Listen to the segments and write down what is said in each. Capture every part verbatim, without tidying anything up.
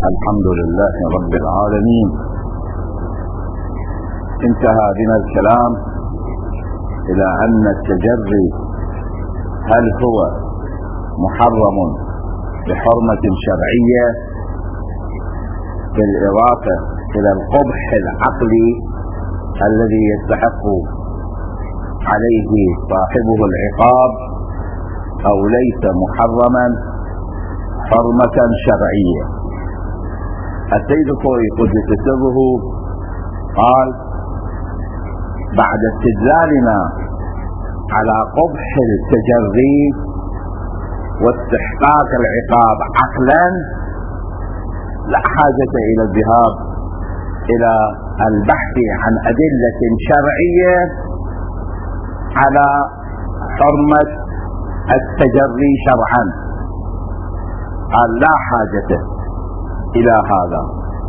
الحمد لله رب العالمين. انتهى بنا الكلام إلى أن التجري هل هو محرم بحرمة شرعية بالإضافة إلى القبح العقلي الذي يستحق عليه صاحبه العقاب، أو ليس محرما حرمة شرعية. السيد الخوئي قدس سره قال: بعد استدلالنا على قبح التجري واستحقاق العقاب عقلا، لا حاجة إلى الذهاب إلى البحث عن أدلة شرعية على حرمة التجري شرعا. قال: لا حاجة إلى هذا،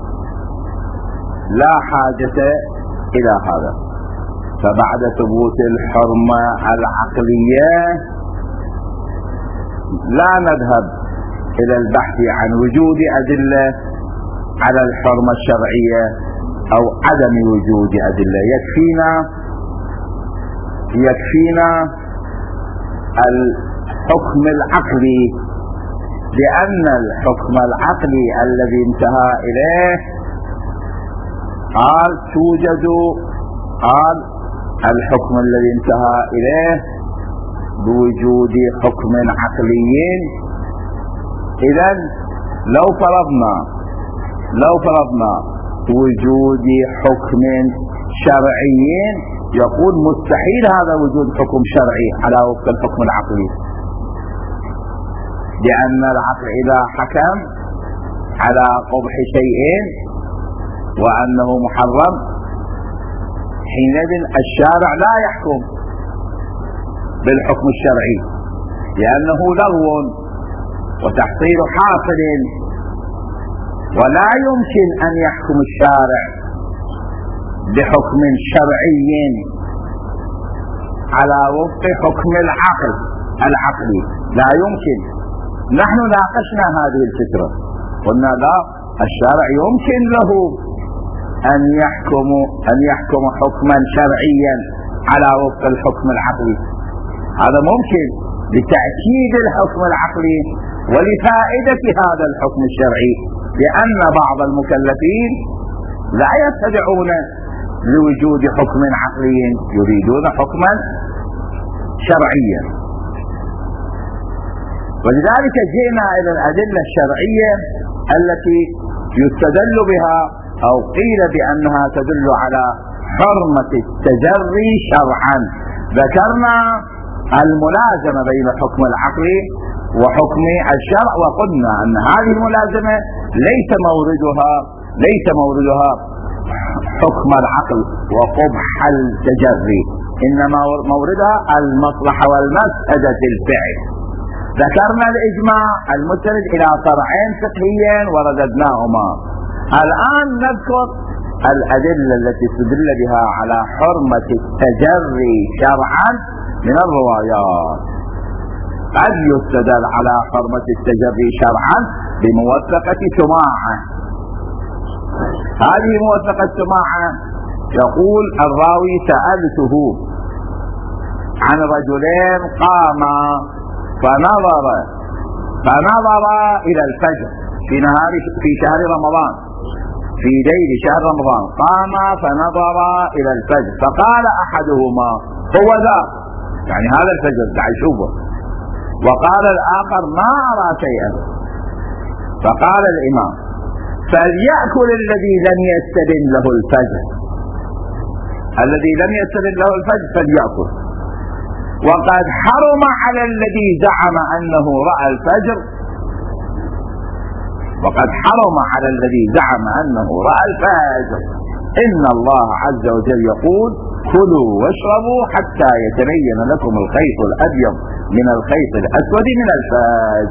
لا حاجة إلى هذا. فبعد ثبوت الحرمة العقلية لا نذهب إلى البحث عن وجود أدلة على الحرمة الشرعية أو عدم وجود أدلة. يكفينا يكفينا الحكم العقلي، لأن الحكم العقلي الذي انتهى إليه قال توجد قال الحكم الذي انتهى إليه بوجود حكم عقلي. إذن لو فرضنا لو فرضنا وجود حكم شرعي، يقول مستحيل هذا وجود حكم شرعي على وفق الحكم العقلي، لأن العقل إذا حكم على قبح شيء وأنه محرم، حينئذ الشارع لا يحكم بالحكم الشرعي، لأنه لغو وتحصيل حاصل، ولا يمكن أن يحكم الشارع بحكم شرعي على وفق حكم العقل العقلي، لا يمكن. نحن ناقشنا هذه الفكرة، قلنا لا، الشارع يمكن له أن يحكم أن يحكم حكما شرعيا على وفق الحكم العقلي، هذا ممكن لتأكيد الحكم العقلي ولفائدة هذا الحكم الشرعي، لأن بعض المكلفين لا يتبعون لوجود حكم عقلي، يريدون حكما شرعيا. ولذلك جئنا إلى الأدلة الشرعية التي يستدل بها أو قيل بأنها تدل على حرمة التجري شرعا. ذكرنا الملازمة بين حكم العقل وحكم الشرع، وقلنا أن هذه الملازمة ليس موردها ليس موردها حكم العقل وقبح التجري، إنما موردها المصلحة والمفسدة الفعل. ذكرنا الإجماع المستند إلى فرعين فقهيين ورددناهما. الآن نذكر الأدلة التي استدل بها على حرمة التجري شرعا من الروايات. قد يستدل على حرمة التجري شرعا بموثقة سماعة. هذه موثقة سماعة يقول الراوي: سألته عن رجلين قاما فنظر فنظر إلى الفجر في نهار في شهر رمضان، في ليل شهر رمضان، قام فنظر إلى الفجر، فقال أحدهما: هو ذا، يعني هذا الفجر دع يشوفه. وقال الآخر: ما أرى شيئا. فقال الإمام: فليأكل الذي لم يستبن له الفجر، الذي لم يستبن له الفجر فليأكل. وقد حرم على الذي زعم أنه رأى الفجر وقد حرم على الذي زعم أنه رأى الفجر إن الله عز وجل يقول: كلوا واشربوا حتى يتبين لكم الخيط الأبيض من الخيط الأسود من الفجر.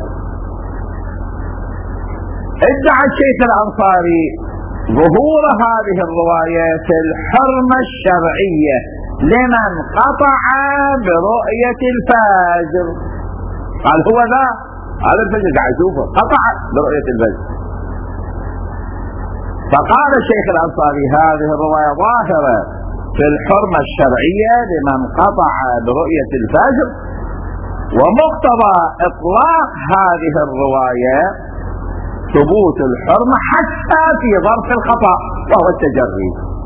ادعى الشيخ الأنصاري ظهور هذه الروايات الحرمة الشرعية لمن قطع برؤية الفجر. قال: هو ذا، هذا الفجر قاعد يشوفه، قطع برؤية الفجر. فقال الشيخ الأنصاري هذه الرواية ظاهرة في الحرمة الشرعية لمن قطع برؤية الفجر، ومقتضى إطلاق هذه الرواية ثبوت الحرمة حتى في ظرف الخطأ وهو التجري.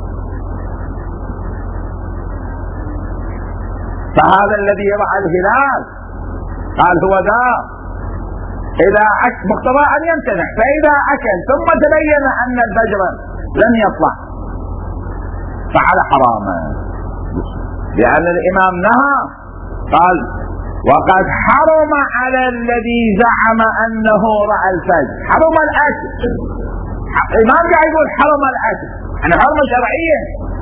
فهذا الذي يرى الهلال قال هو ذا إذا أكل مقتضى أن يمتنع، فإذا أكل ثم تبين أن الفجر لم يطلع فعل حراما، لأن الإمام نهى قال وقد حرم على الذي زعم أنه رأى الفجر. حرم الأكل، الإمام قاعد يقول حرم الأكل، يعني حرمة شرعية،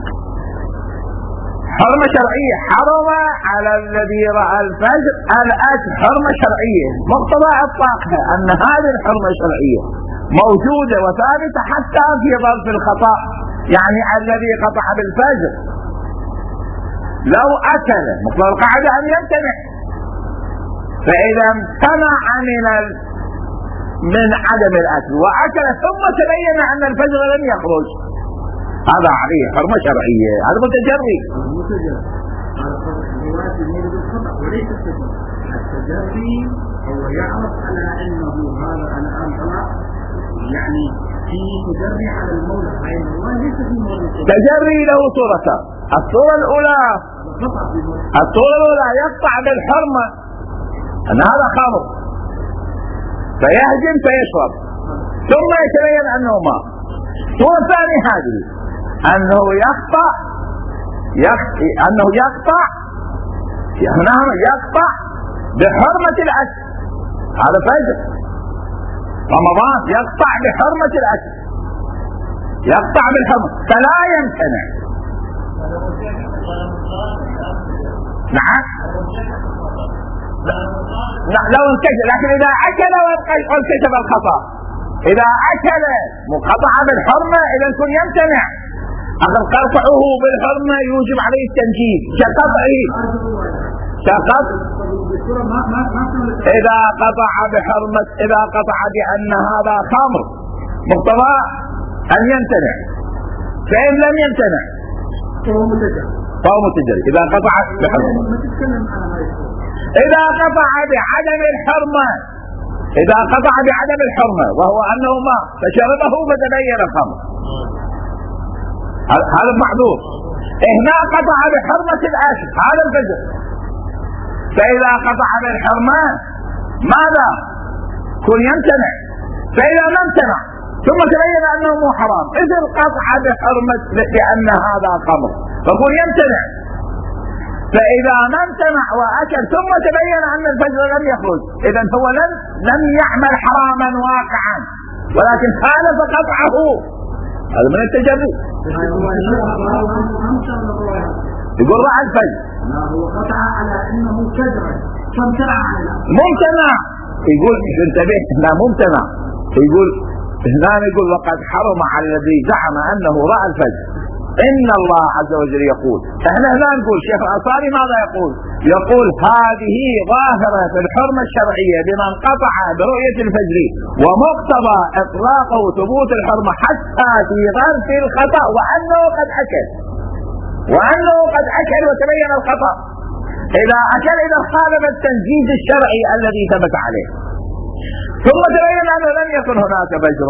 حرمة شرعية. حرم على الذي رأى الفجر الأكل، حرمة شرعية، مقتضى إطلاقها أن هذه الحرمة الشرعية موجودة وثابتة حتى في ظرف الخطأ، يعني الذي قطع بالفجر لو أكل مقتضى القاعدة أن يمتنع، فإذا امتنع من من عدم الأكل وأكل ثم تبين أن الفجر لم يخرج، هذا عليه حرمة شرعية، هذا متجري. وليس التجري هو يعرف على أنه هذا الآن طلع، يعني في تجري على المولى، ليس في مولى. تجري له صورتان، الصورة الأولى الصورة الأولى يقطع بالحرمة أن هذا خمر فيهجم فيشرب ثم يتبين أنه ماء. الصورة الثانية هذه أنه يقطع يقطع أنه يقطع هنا يقطع بحرمة الأكل، هذا فجر رمضان يقطع بحرمة الأكل، يقطع بالحرمة فلا يمتنع. نعم لو انكشف، لكن إذا أكل وانكشف الخطأ، إذا أكل مقطع بالحرمة إذا كن يمتنع. أخذ قطعه بالحرمة يوجب عليه التنجيب كقطعه كقطع إذا قطع بحرمة، إذا قطع بأن هذا خمر مقتضى أن يمتنع، فإن لم يمتنع فهو متجري. إذا قطع بحرمة، إذا قطع بعدم الحرمة، إذا قطع بعدم الحرمة وهو أنه ماء فشربه فتبين الخمر، هذا المحظور. هنا قطع بحرمة الأكل، هذا الفجر. فإذا قطع بالحرمة ماذا؟ كن يمتنع، فإذا ما امتنع ثم تبين أنه مو حرام، إذا قطع بحرمة لأن هذا خمر فكن يمتنع. فإذا ما امتنع وأكل ثم تبين أن الفجر لم يخرج، إذا هو لم لم يعمل حراما واقعا ولكن خالف قطعه، هذا من التجري. يقول رأى الفجر هو قطع على أنه كذب فامتنع على ممتنع، يقول انتبه لا ممتنع، يقول هنا يقول وقد حرم على الذي زعم أنه رأى الفجر. إن الله عز وجل يقول، احنا هنا نقول شيخ الأنصاري ماذا يقول؟ يقول هذه ظاهرة في الحرمة الشرعية لمن قطع برؤية الفجر، ومقتضى إطلاقه ثبوت الحرمة حتى في ظرف الخطأ وأنه قد أكل وأنه قد أكل وتبين الخطأ. إذا أكل إذا خالف التنجيز الشرعي الذي ثبت عليه ثم تبين أنه لم يكن هناك فجر.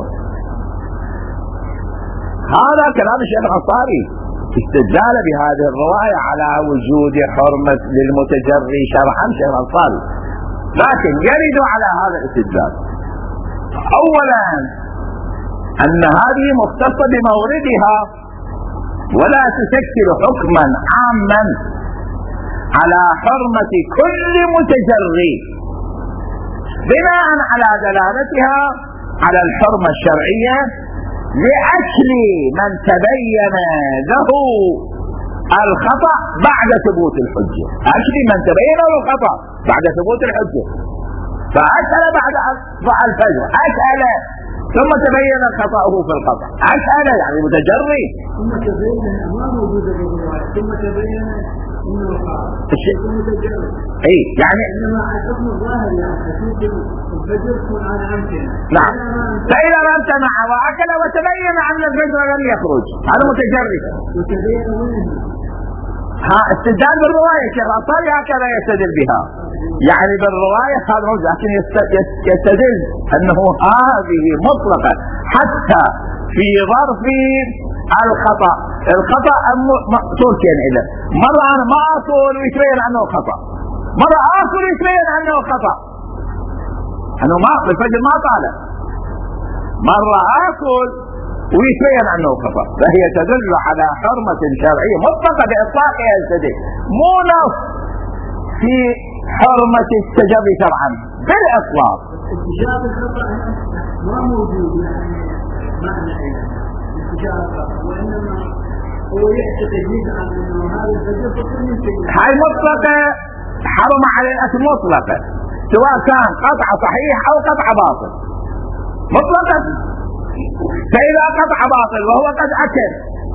هذا كلام الشيخ الأنصاري استدلال بهذه الرواية على وجود حرمة للمتجري شرعا شيخ الأنصاري، لكن يرد على هذا الاستدلال أولا أن هذه مختصة بموردها ولا تشكل حكما عاما على حرمة كل متجري، بناء على دلالتها على الحرمة الشرعية لأكل من تبين له الخطأ بعد ثبوت الحجة، أكل من تبين له الخطأ بعد ثبوت الحجة، فأكل بعد أصبح الفجر، أكل ثم تبين خطأه في الخطأ، أكل يعني متجري. ثم تبين ما موجود بالرواية، ثم تبين اي يعني انما الحكم الظاهر يعني اشوف الفجر يكون على امكنه. نعم. فاذا ما امتنع واكل وتبين ان الفجر لم يخرج هذا متجرد. وتبين وين؟ ها استدلال بالروايه شيخ الأنصاري هكذا يستدل بها. يعني بالروايه هذا موجود لكن يستدل انه هذه مطلقه حتى في ظرف الخطا. الخطا صورتين اذا مره انا ما اكل ويتبين انه خطا، مره اكل ويتبين انه خطا، انه ما الفجر ما طالع، مره اكل ويتبين انه خطا، فهي تدل على حرمه شرعيه مطلقه باطلاقها يستدل، مو نص في حرمه التجري شرعا بالاطلاق. استجابه الخطا ما موجود يعني معنى استجابه الخطا، وانما هو يعتقد يزعم انه هذا الفجر فكر من شيء. هاي مطلقه حرم على الاكل مطلقه سواء كان قطع صحيح او قطع باطل مطلقا. فاذا قطع باطل وهو قد اكل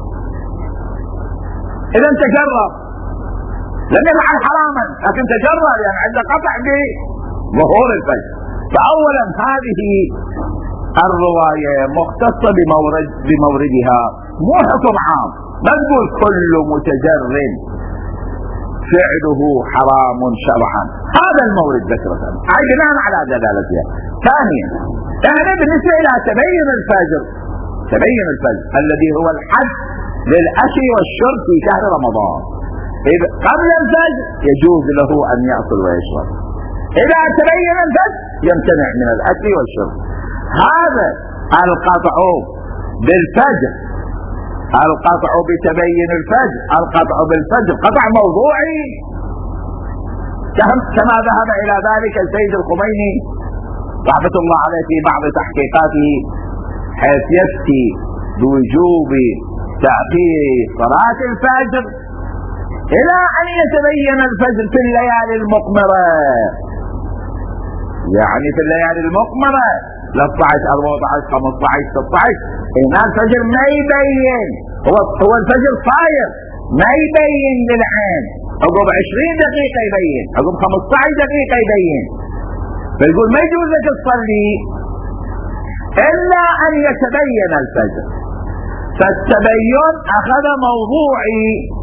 اذا تجرب لم يفعل حراما لكن تجرب يعني عند قطع بظهور الفجر. فاولا هذه الروايه مختصه بمورد بموردها مو حكم عام، ما نقول كل متجرب فعله حرام شرعا، هذا المورد ذكرة اي بناء على دلالتها. ثانيا يعني بالنسبه الى تبين الفجر، تبين الفجر الذي هو الحد للاكل والشرب في شهر رمضان، إذا قبل الفجر يجوز له ان ياكل ويشرب، اذا تبين الفجر يمتنع من الاكل والشرب. هذا القطع بالفجر، القطع بتبين الفجر، القطع بالفجر قطع موضوعي كما ذهب الى ذلك السيد الخميني رحمة الله عليه في بعض تحقيقاته، حيث يفتي بوجوب تأخير صلاة الفجر الى ان يتبين الفجر في الليالي المقمرة، يعني في الليالي المقمرة ثلاثة عشر أربعة عشر خمسة عشر ستة عشر هنا الفجر ما يبين، هو هو الفجر صاير ما يبين للعين، عقب عشرين دقيقة يبين، عقب خمسة عشر دقيقة يبين. فيقول ما يجوز لك تصلي الا ان يتبين الفجر. فالتبين اخذ موضوعي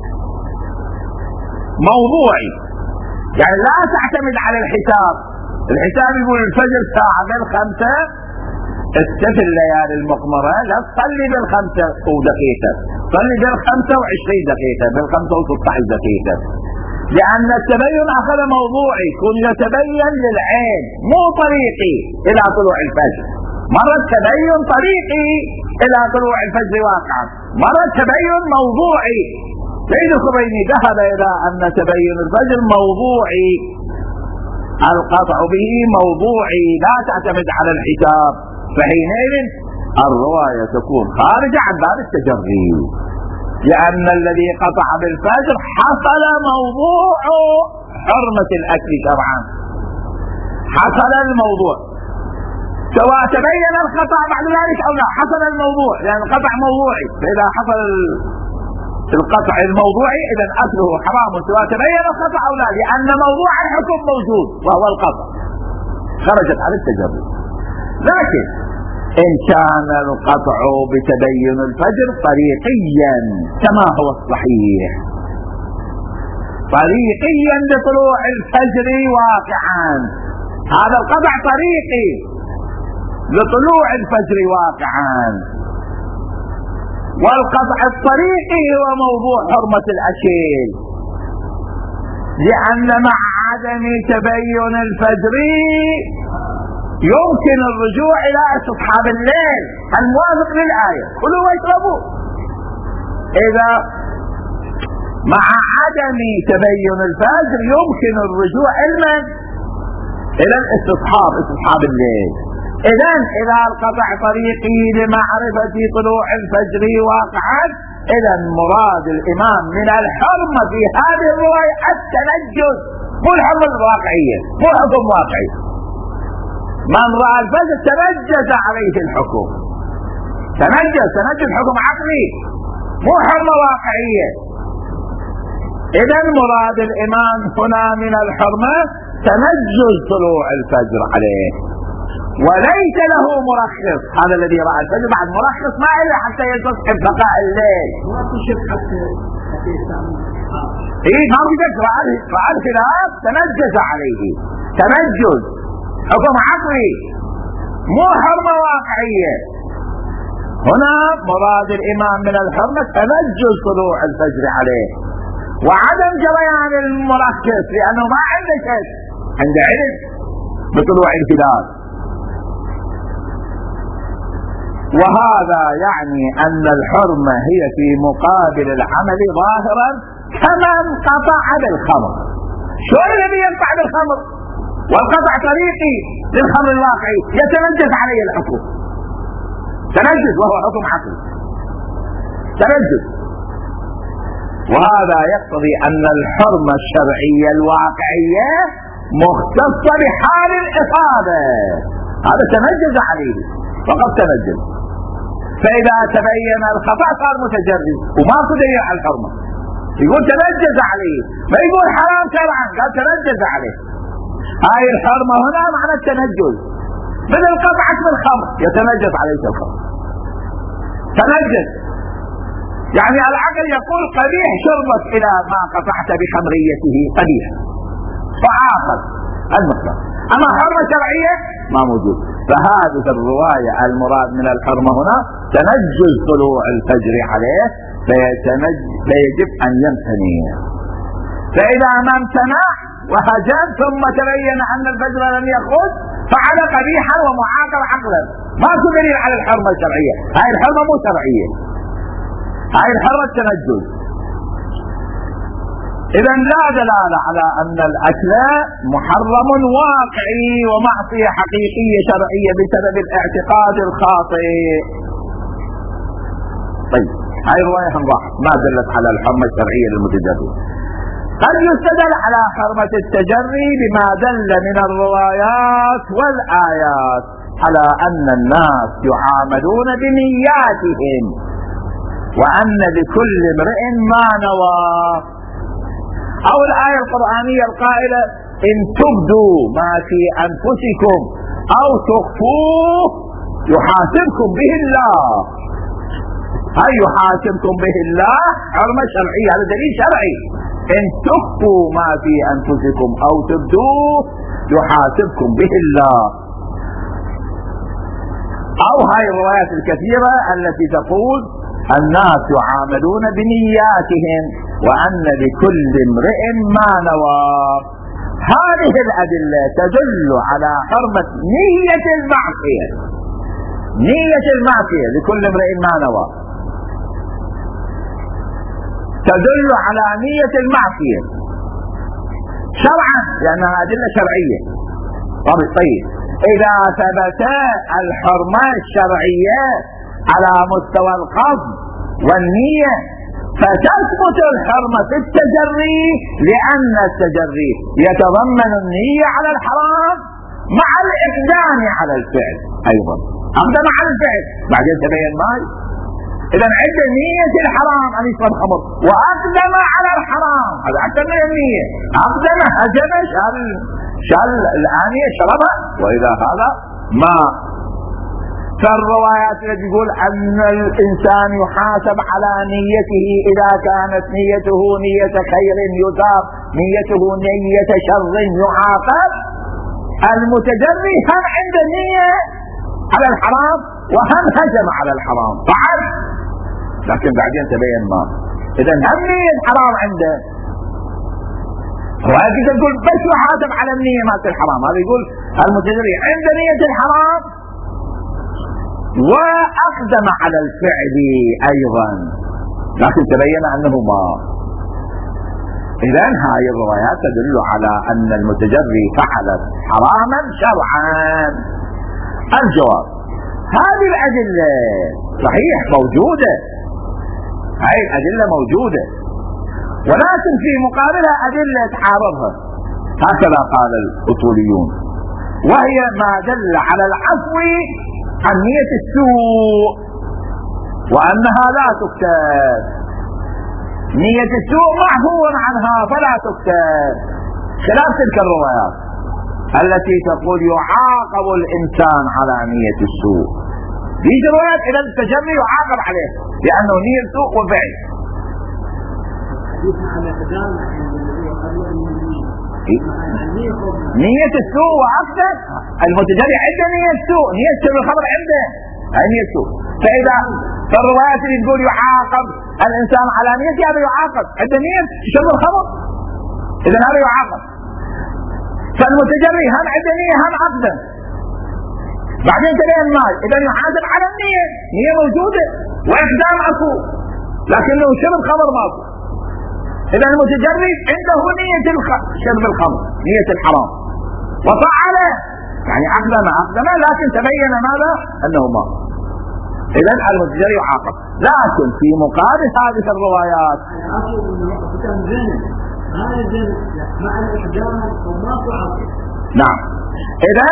موضوعي يعني لا تعتمد على الحساب. الحساب يقول الفجر ساعة بالخمسة، استفل الليالي المقمرة لا تصلي بالخمسة ودقيقة، صلي بالخمسة وعشرين دقيقة، بالخمسة وستة عشر دقيقة، لأن التبين أخذ موضوعي كن يتبين للعين مو طريقي إلى طلوع الفجر. مرة التبين طريقي إلى طلوع الفجر واقعا، مرة التبين موضوعي. سيد الخميني ذهب إلى أن تبين الفجر موضوعي، القطع به موضوعي لا تعتمد على الحساب، فحينئذ الرواية تكون خارجة عن باب التجري، لأن الذي قطع بالفجر حصل موضوع حرمة الأكل شرعا، حصل الموضوع سواء تبين الخطأ بعد ذلك أو لا، حصل الموضوع لأن القطع موضوعي، فإذا حصل القطع الموضوعي إذا أكله حرام سواء تبين الخطأ أو لا، لأن موضوع الحكم موجود وهو القطع، خرجت على التجري. لكن إن كان القطع بتبين الفجر طريقيا كما هو الصحيح، طريقيا لطلوع الفجر واقعا، هذا القطع طريقي لطلوع الفجر واقعا، والقطع الطريقي هو موضوع حرمة الأكل، لأن مع عدم تبين الفجر يمكن الرجوع إلى استصحاب الليل الموافق للآية كلوا واشربوا. إذا مع عدم تبين الفجر يمكن الرجوع علما إلى الاستصحاب، استصحاب الليل. إذا إذا القطع طريقي لمعرفة طلوع الفجر واقعا، إذا مراد الإمام من الحرمة في هذه الرواية التنجس، مو الحرمة الواقعية، مو حكم واقعي. من رأى الفجر تنجس عليه الحكم، تنجس تنجس حكم عقلي مو حرمة واقعية. إذا مراد الإمام هنا من الحرمة تنجز طلوع الفجر عليه، وليس له مرخص. هذا الذي رأى الفجر بعد مرخص ما إلا حتى يستصحب بقاء الليل. إيه ما في ذكر رأى الخلاف تنجز عليه، تنجز حكم عقلي مو حرمة واقعية. هنا مراد الإمام من الحرمة تنجز طلوع الفجر عليه وعدم جريان المرخص، لأنه ما عنده شيء، عنده علم بطلوع الهلال. وهذا يعني أن الحرمة هي في مقابل العمل ظاهرا كما انقطع بالخمر. شلون الذي ينقطع بالخمر والقطع طريقي للخمر الواقعي يتنجز عليه الحكم، تنجز وهو حكم عقلي تنجز. وهذا يقتضي أن الحرمة الشرعية الواقعية مختصة بحال الإصابة، هذا تنجز عليه فقط تنجز. فإذا تبين الخطأ صار متجرد وما دليل على الحرمة، يقول تنجز عليه، ما يقول حرام شرعا، قال تنجز عليه. هاي الحرمة هنا معنى التنجز، مثل قطعة بالخمر يتنجز عليه الخمر، تنجز يعني العقل يقول قبيح شربك إلى ما قطعت بخمريته قبيح فعاقل المطلق. أما حرمة شرعية ما موجود. فهذه الرواية المراد من الحرمة هنا تنجز طلوع الفجر عليه فيجب أن يمتنع. فإذا ما امتنع وهجم ثم تبين أن الفجر لم يخرج فعل قبيحا ومعاقب عقلا، ما دليل على الحرمة الشرعية. هاي الحرمة مو شرعية، هاي الحرمة التنجز. إذا لا دلالة على أن الأكل محرم واقعي ومعصية حقيقية شرعية بسبب الاعتقاد الخاطئ. طيب هاي الرواية راح ما دلت على الحرمة الشرعية للمتجري. قد يستدل على حرمة التجري بما دل من الروايات والآيات على أن الناس يعاملون بنياتهم وأن لكل امرئ ما نوى، أو الآية القرآنية القائلة إن تبدوا ما في أنفسكم أو تخفوه يحاسبكم به الله. هاي يحاسبكم به الله حرمة شرعية، هذا دليل شرعي. إن تخفوا ما في أنفسكم أو تبدوه يحاسبكم به الله. أو هاي الروايات الكثيرة التي تقول الناس يعاملون بنياتهم وأن لكل امرئ ما نوى. هذه الأدلة تدل على حرمة نية المعصية، نية المعصية لكل امرئ ما نوى تدل على نية المعصية شرعا لأنها أدلة شرعية. طيب إذا ثبت الحرمة الشرعية على مستوى القصد والنية فتثبت الحرمة في التجري، لأن التجري يتضمن النية على الحرام مع الإقدام على الفعل. أيضا أقدم على الفعل بعدين تبين ماي. إذا عند نية الحرام أن يشرب خمر وأقدم على الحرام، هذا أكثر من النية. أقدم هجم شال شال الآنية شربها، وإذا هذا ما. فالروايات التي تقول أن الإنسان يحاسب على نيته إذا كانت نيته نية خير يثاب، نيته نية شر يعاقب. المتجري هم عنده نية على الحرام وهم هجم على الحرام فعل، لكن بعدين تبين ما. إذا هم نية الحرام عنده. روايات تقول بس يحاسب على النية مالت الحرام، هذا يقول المتجري عنده نية الحرام وأقدم على الفعل أيضا، لكن تبين أنه ما. إذن هاي الروايات تدل على أن المتجري فعل حراما شرعا. الجواب هذه الأدلة صحيح موجودة، هاي الأدلة موجودة، ولكن في مقابلها أدلة تعارضها، هكذا قال الأصوليون، وهي ما دل على العفو عن نية السوء وأنها لا تكتب. نية السوء معفو عنها فلا تكتب، خلاف تلك الروايات التي تقول يعاقب الإنسان على نية السوء. في روايات إلى التجري يعاقب عليه لأنه نية سوء وفعل. نية السوء وأكثر، المتجري عنده نية سوء، نية شرب الخمر عنده نية سوء. فإذا فالروايات اللي تقول يعاقب الإنسان على نية، هذا يعاقب عنده نية شرب الخمر، إذا هذا يعاقب. فالمتجري هم عنده نية هم عقده، بعدين تلاقي المال، إذا يحاسب على النية، نية موجودة وإقدام عفو، لكنه شرب خمر ماكو. إذا المتجري عنده نية شرب الخمر، نية الحرام، وفعله يعني أقدم أقدم، لكن تبين ماذا؟ أنه ما. إذا المتجري يعاقب، لكن في مقابل هذه الروايات نعم. إذا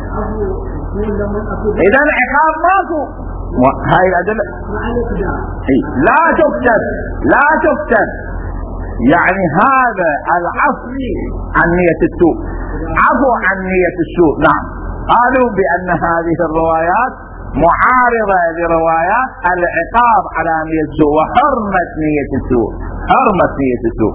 إذا العقاب ماكو، هاي الأدلة لا تكتب لا تكتب يعني هذا العفو عن نية السوء، عفو عن نية السوء. نعم، قالوا بأن هذه الروايات معارضة لروايات العقاب على نية السوء وحرمة نية السوء، حرمة نية السوء.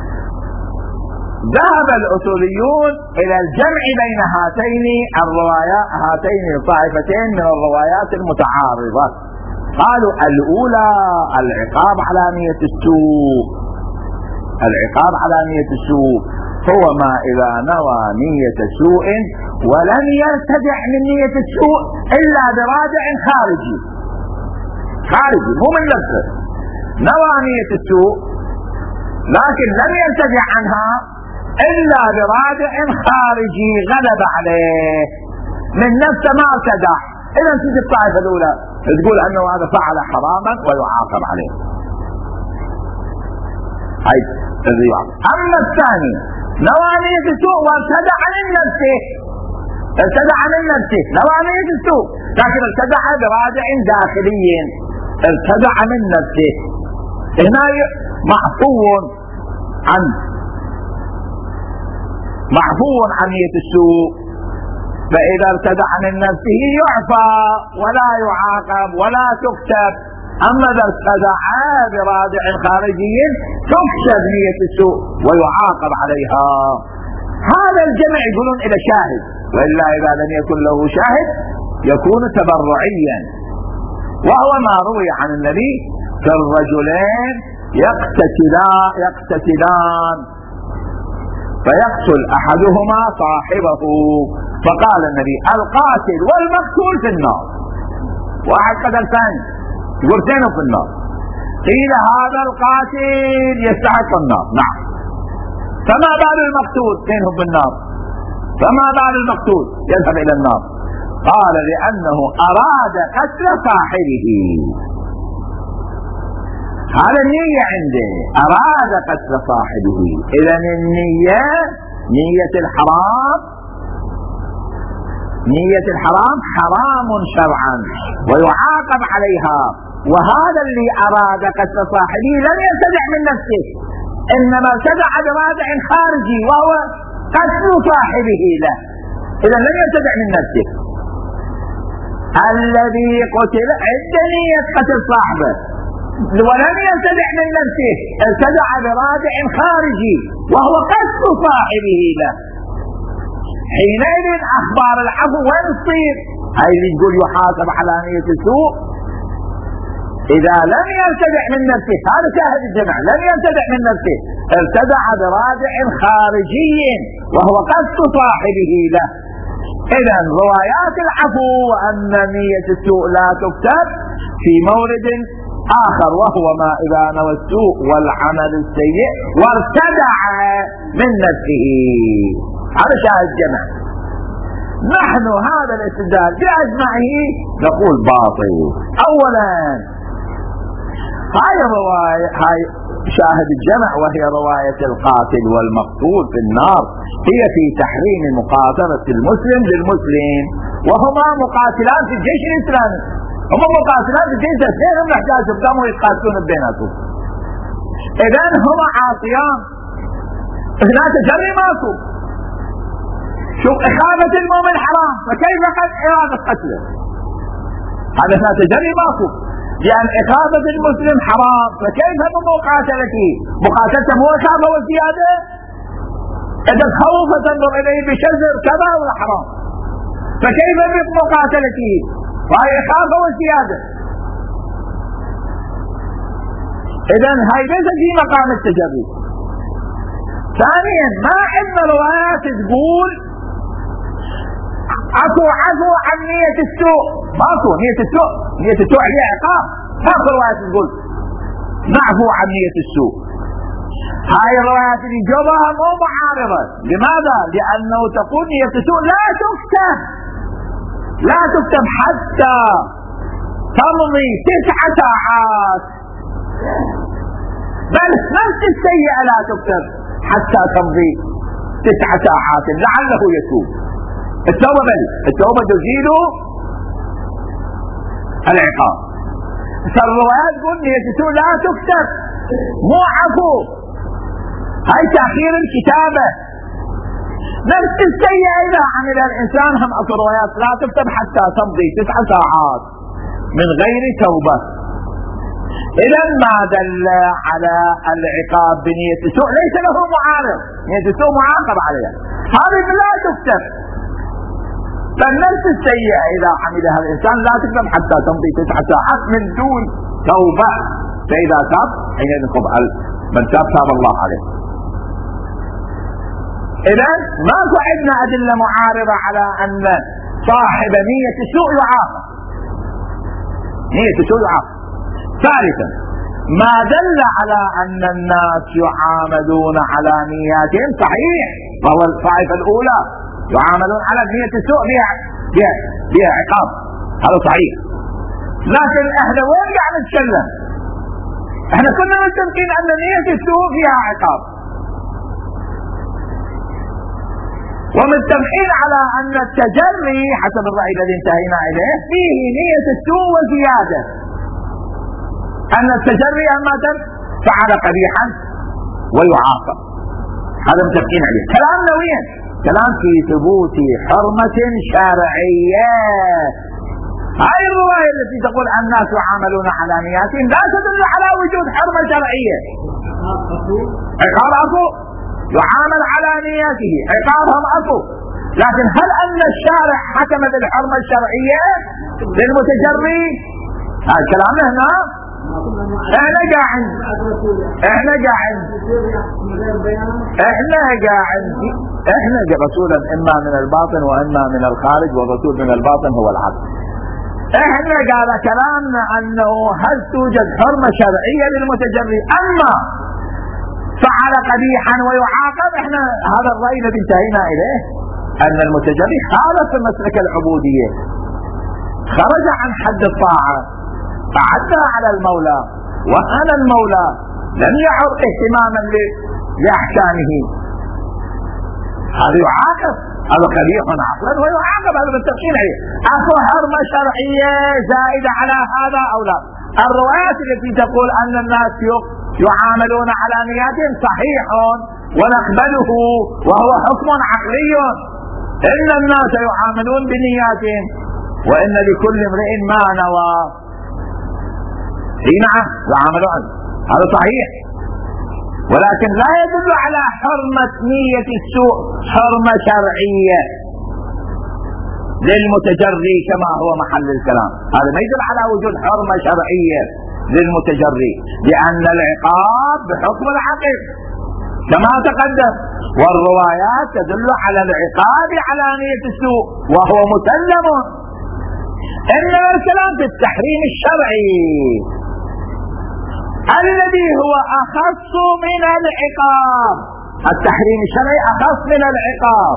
ذهب الأصوليون إلى الجمع بين هاتين الروايات، هاتين الطائفتين من الروايات المتعارضة. قالوا الأولى العقاب على نية السوء، العقاب على نية السوء هو ما إذا نوى نية سوء ولم يرتدع من نية السوء إلا برادع خارجي، خارجي مو من نفسه، نوى نية السوء لكن لم يرتدع عنها إلا برادع خارجي غلب عليه، من نفسه ما ارتدع. إذا تجي الطائفة الأولى تقول أنه هذا فعل حراما ويعاقب عليه، هاي الرواية. أما الثاني نوى نية السوء وارتدع من نفسه، ارتدع من نفسه، نوى نية السوء لكن ارتدع برادع داخلي، ارتدع من نفسه، هنا معفو عن معفو عن نية السوء. فإذا ارتدع من نفسه يعفى ولا يعاقب ولا تكتب. أما إذا ارتدع برادع خارجي تكتب نية السوء ويعاقب عليها. هذا الجمع يقولون إلى شاهد، وإلا إذا لم يكن له شاهد يكون تبرعيا، وهو ما روي عن النبي في الرجلين يقتتلان يقتتلان فيقتل أحدهما صاحبه، فقال النبي القاتل والمقتول في النار، واحد قتل ثاني يقول ثاني في النار، قيل هذا القاتل يستحق النار، نعم، فما بال المقتول ثاني في النار، فما بال المقتول يذهب إلى النار؟ قال لأنه أراد قتل صاحبه، هذا النية عنده، أراد قتل صاحبه. إذا النية نية الحرام، نية الحرام حرام شرعا ويعاقب عليها. وهذا اللي أراد قتل صاحبه لم يرتدع من نفسه، إنما ارتدع برادع خارجي وهو قتل صاحبه له، إذا لم يرتدع من نفسه. الذي قتل عند نية قتل صاحبه ولم يرتدع من نفسه، ارتدع برادع خارجي وهو قتل صاحبه له، حينئذ أخبار العفو وين تصير؟ هاي اللي تقول يحاسب على نية السوء إذا لم يرتدع من نفسه. هذا شاهد الجمع، لم يرتدع من نفسه، ارتدع برادع خارجي وهو قتل صاحبه له. إذا روايات العفو وأن نية السوء لا تكتب في مورد آخر، وهو ما إذا نوى السوء والعمل السيء وارتدع من نفسه، هذا شاهد جمع. نحن هذا الاستدلال بأجمعه نقول باطل. أولا هاي الرواية، هاي شاهد الجمع وهي رواية القاتل والمقتول في النار، هي في تحريم مقاتلة المسلم للمسلم، وهما مقاتلان في الجيش الإسلامي، هما مقاتلان في الجيش الإسلامي، هم يحتاجوا قاموا يتقاتلون بيناتهم. إذن هما عاصيان، هنا تجري ماكو. شوف إخافة المؤمن حرام، فكيف قد إرادة قتله؟ هذا هنا تجري ماكو، لأن إخافة المسلم حرام، فكيف بمقاتلته؟ مقاتلته مو إخافة وزيادة؟ إذا تخوف تنظر إليه بشزر كذا ولا حرام، فكيف بمقاتلته؟ وهي إخافة وزيادة. إذن هاي ليس في مقام التجري. ثانيا ما عندنا روايات تقول عفو عفو عن نية السوء، ماكو نية السوء، نية السوء عليها عقاب، ماكو روايات تقول نعفو عن نية السوء. هاي الروايات اللي جابها مو معارضة. لماذا؟ لأنه تقول نية السوء لا تكتب، لا تكتب حتى تمضي تسع ساعات، بل نفس السيئة لا تكتب حتى تمضي تسع ساعات لعله يتوب. التوبة بل التوبة تزيد العقاب. فالروايات تقول نية السوء لا تكتب، مو عفو، هاي تأخير الكتابة. نفس السيئة إذا عمل الإنسان هم أكو روايات لا تكتب حتى تمضي تسع ساعات من غير توبة. إذا ما دل على العقاب بنية السوء ليس له معارض، نية السوء معاقب عليها، هذه لا تكتب. فالنفس السيئة إذا عملها الإنسان لا تكتب حتى تمضي تسع ساعات من دون توبة، فإذا تاب حينئذ قبل من تاب تاب الله عليه. إذا ماكو عندنا أدلة معارضة على أن صاحب نية السوء يعاقب، نية السوء يعاقب. ثالثا ما دل على أن الناس يعاملون على نياتهم صحيح، وهو الطائفة الأولى يعاملون على نية السوء بها بها عقاب، هذا صحيح. لكن احنا وين قاعد نتكلم؟ احنا كنا متفقين أن نية السوء فيها عقاب، ومتفقين على أن التجري حسب الرأي الذي انتهينا إليه فيه نية السوء وزيادة، أن التجري أما فعل قبيحا ويعاقب، هذا متفقين عليه. كلامنا وين؟ كلام في ثبوت حرمة شرعية. هاي الرواية التي تقول الناس يعاملون على نياتهم لا تدل على وجود حرمة شرعية. عقاب أكو، يعامل على نياته، عقابهم أكو، لكن هل أن الشارع حكم بالحرمة الشرعية للمتجري؟ هذا كلامنا هنا. احنا قاعد احنا قاعد احنا قاعد احنا رسولا اما من الباطن واما من الخارج، والرسول من الباطن هو العبد. احنا قال كلامنا انه هل توجد حرمة شرعية للمتجري، اما فعل قبيحا ويعاقب، احنا هذا الرأي الذي انتهينا اليه ان المتجري خالف مسلك العبودية، خرج عن حد الطاعة، فعدى على المولى، وأنا المولى لم يعد اهتماما لأحكامه، هذا يعاقب، هذا قبيح عقلا ويعاقب، هذا بالتفصيل عليه. أكو حرمة شرعية زائدة على هذا أو لا؟ الروايات التي تقول أن الناس يعاملون على نياتهم صحيح ونقبله، وهو حكم عقلي، إن الناس يعاملون بنياتهم وإن لكل امرئ ما نوى. نعم يعاملون، هذا صحيح، ولكن لا يدل على حرمة نية السوء حرمة شرعية للمتجري كما هو محل الكلام. هذا ما يدل على وجود حرمة شرعية للمتجري، لأن العقاب بحكم العقل كما تقدم، والروايات تدل على العقاب على نية السوء وهو مسلم. إنما الكلام في التحريم الشرعي الذي هو أخص من العقاب، التحريم الشرعي أخص من العقاب،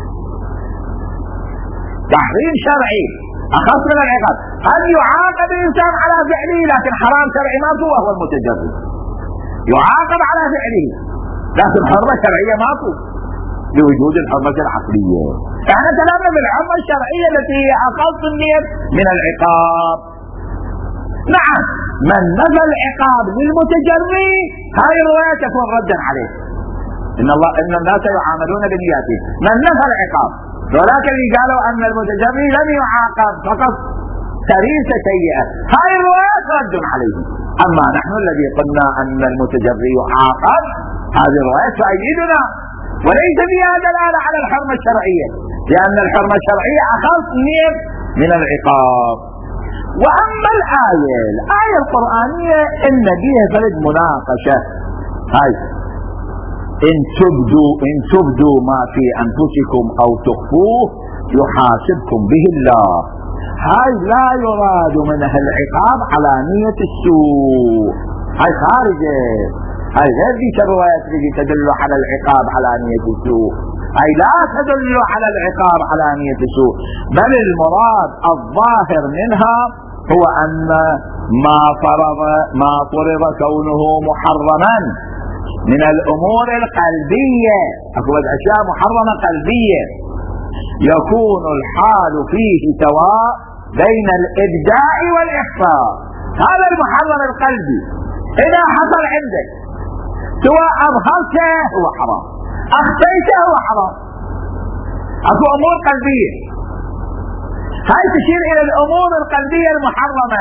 تحريم شرعي أخص من العقاب. قد يعاقب الإنسان على فعله لكن حرام شرعي ماكو وهو المتجرد، يعاقب على فعله لكن حرمة شرعية ماكو لوجود الحرمة العقلية. احنا كلامنا بالحرمة الشرعية التي هي أخص من العقاب. نعم من نفى العقاب للمتجري هاي الرواية تكون ردا عليه. إن الله إن الناس يعاملون بنياتهم، من نفى العقاب، ولكن اللي قالوا أن المتجري لم يعاقب فقط سريسة سيئة، هاي الرواية رد عليه. أما نحن الذي قلنا أن المتجري يعاقب، هذه الرواية تؤيدنا وليس فيها دلالة على الحرمة الشرعية، لأن الحرمة الشرعية أخف من العقاب. وأما الآية الآية القرآنية إن فيها فرد مناقشة، هاي إن تبدوا إن تبدوا ما في أنفسكم أو تخفوه يحاسبكم به الله، هاي لا يراد منها العقاب على نية السوء، هاي خارجة، هاي غير ذيك الروايات التي تدل على العقاب على نية السوء، هاي لا تدل على العقاب على نية السوء، بل المراد الظاهر منها هو أن ما فرض ما فرض كونه محرما من الأمور القلبية، أكو أشياء محرمة قلبية يكون الحال فيه سواء بين الإبداء والإخفاء. هذا المحرم القلبي إذا حصل عندك سواء أظهرته هو حرام، أخفيته هو حرام. أكو أمور قلبية هاي تشير إلى الأمور القلبية المحرمة،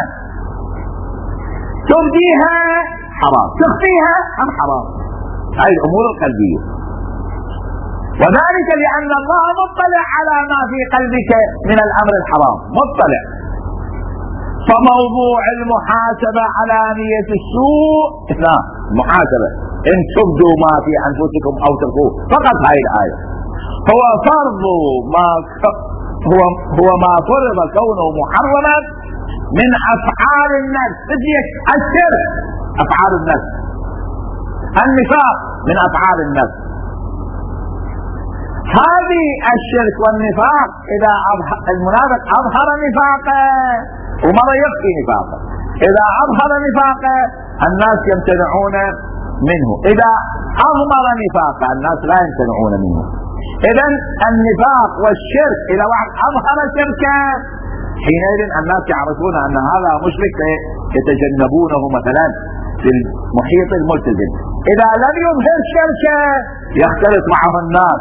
تبديها حرام، تخفيها هم حرام، هاي الأمور القلبية. وذلك لأن الله مطلع على ما في قلبك من الأمر الحرام، مطلع. فموضوع المحاسبة على نية السوء لا محاسبة إن تبدوا ما في أنفسكم أو تخفوه، فقط هاي الآية هو فرض ما هو هو ما فرض كونه محرما من أفعال النفس، الشرك أفعال النفس، النفاق من أفعال النفس. هذه الشرك والنفاق إذا المنافق أظهر نفاقه ومرة يخفي نفاقه، إذا أظهر نفاقه الناس يمتنعون منه، إذا أضمر نفاقه الناس لا يمتنعون منه. إذن النفاق والشرك إذا واحد أظهر شركه حينئذ الناس يعرفون أن هذا مشرك يتجنبونه مثلا في المحيط الملتزم. إذا لم يظهر شركه يختلط معه الناس.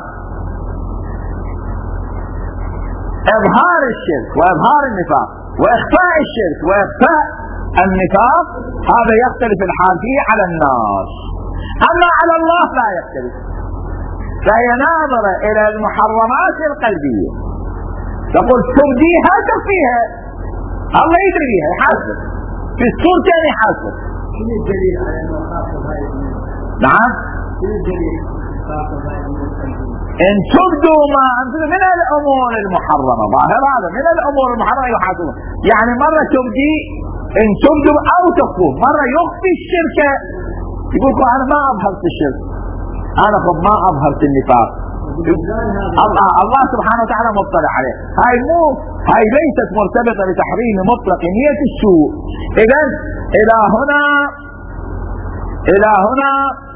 إظهار الشرك وإظهار النفاق وإخفاء الشرك وإخفاء النفاق هذا يختلف الحال فيه على الناس، أما على الله لا يختلف، فهي ناظرة إلى المحرمات القلبية، تقول تبديها تخفيها، الله يدري بها يحاسبك في الصورتين يحاسبك. شنو الدليل على أنه خاصة هاي؟ نعم، شنو الدليل خاصة هاي؟ إن تبدوا ما أنتم من الأمور المحرمة، ظاهر هذا من الأمور المحرمة يحاسبون، يعني مرة تبدي إن تبدوا أو تخفوا، مرة يخفي الشرك يقول أنا ما أظهرت الشرك، أنا خب ما أظهرت النفاق، الله, الله سبحانه وتعالى مطلع عليه. هاي مو هاي ليست مرتبطة بتحريم مطلق نية السوء. إذا إلى هنا إلى هنا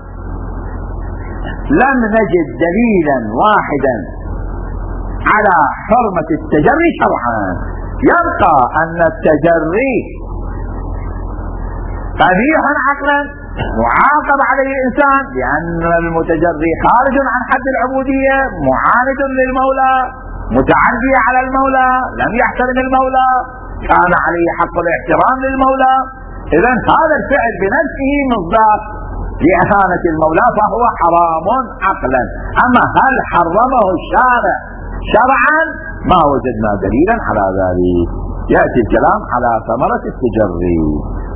لم نجد دليلا واحدا على حرمة التجري شرعا. يبقى أن التجري قبيح عقلا معاقب عليه الإنسان، لأن المتجري خارج عن حد العبودية، معاند للمولى، متعدي على المولى، لم يحترم المولى، كان عليه حق الاحترام للمولى. إذن هذا الفعل بنفسه مصداق لإهانة المولى فهو حرام عقلا. أما هل حرمه الشارع شرعا؟ ما وجدنا دليلا على ذلك. يأتي الكلام على ثمرة التجري.